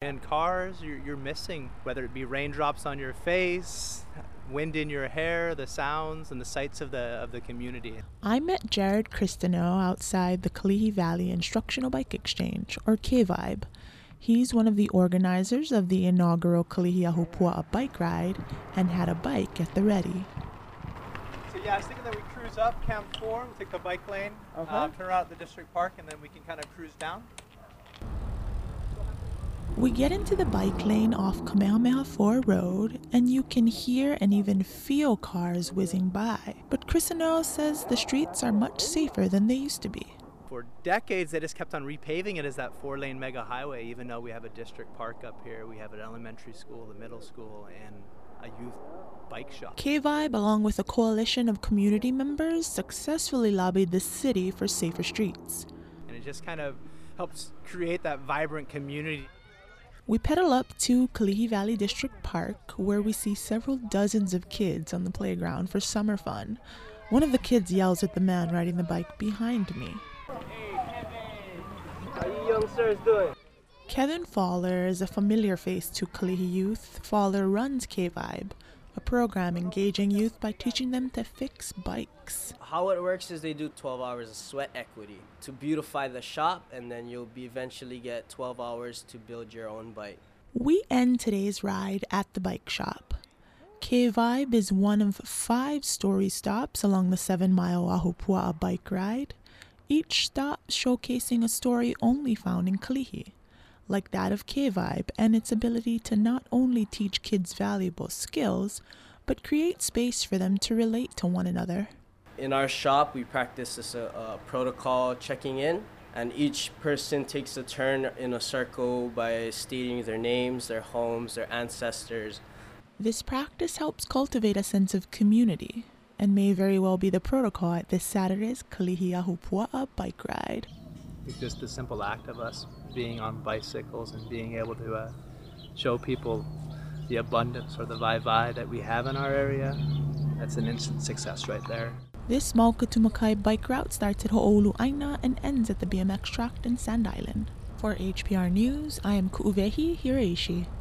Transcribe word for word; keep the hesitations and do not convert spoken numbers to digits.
in cars, you're, you're missing, whether it be raindrops on your face, wind in your hair, the sounds and the sights of the of the community. I met Jared Christineau outside the Kalihi Valley Instructional Bike Exchange, or K-Vibe. He's one of the organizers of the inaugural Kalihi-a-Hopua'a bike ride and had a bike at the ready. So yeah, I was thinking that we cruise up Camp four, we'll take the bike lane, okay. uh, turn around at the district park, and then we can kind of cruise down. We get into the bike lane off Kamehameha four Road, and you can hear and even feel cars whizzing by. But Christineau says the streets are much safer than they used to be. For decades, they just kept on repaving it as that four-lane mega highway, even though we have a district park up here, we have an elementary school, a middle school, and a youth bike shop. K-Vibe, along with a coalition of community members, successfully lobbied the city for safer streets. And it just kind of helps create that vibrant community. We pedal up to Kalihi Valley District Park, where we see several dozens of kids on the playground for summer fun. One of the kids yells at the man riding the bike behind me. Hey, Kevin! How you youngsters doing? Kevin Fowler is a familiar face to Kalihi youth. Fowler runs K-Vibe, a program engaging youth by teaching them to fix bikes. How it works is they do twelve hours of sweat equity to beautify the shop, and then you'll be eventually get twelve hours to build your own bike. We end today's ride at the bike shop. K-Vibe is one of five story stops along the seven-mile Ahupua'a bike ride, each stop showcasing a story only found in Kalihi, like that of K-Vibe and its ability to not only teach kids valuable skills, but create space for them to relate to one another. In our shop, we practice this uh, uh, protocol checking in, and each person takes a turn in a circle by stating their names, their homes, their ancestors. This practice helps cultivate a sense of community, and may very well be the protocol at this Saturday's Kalihi-a-Hopua'a bike ride. Just the simple act of us being on bicycles and being able to uh, show people the abundance or the vai-vai that we have in our area, that's an instant success right there. This Maukatumakai bike route starts at Ho'olu'aina and ends at the B M X track in Sand Island. For H P R News, I am Ku'uwehi Hiraishi.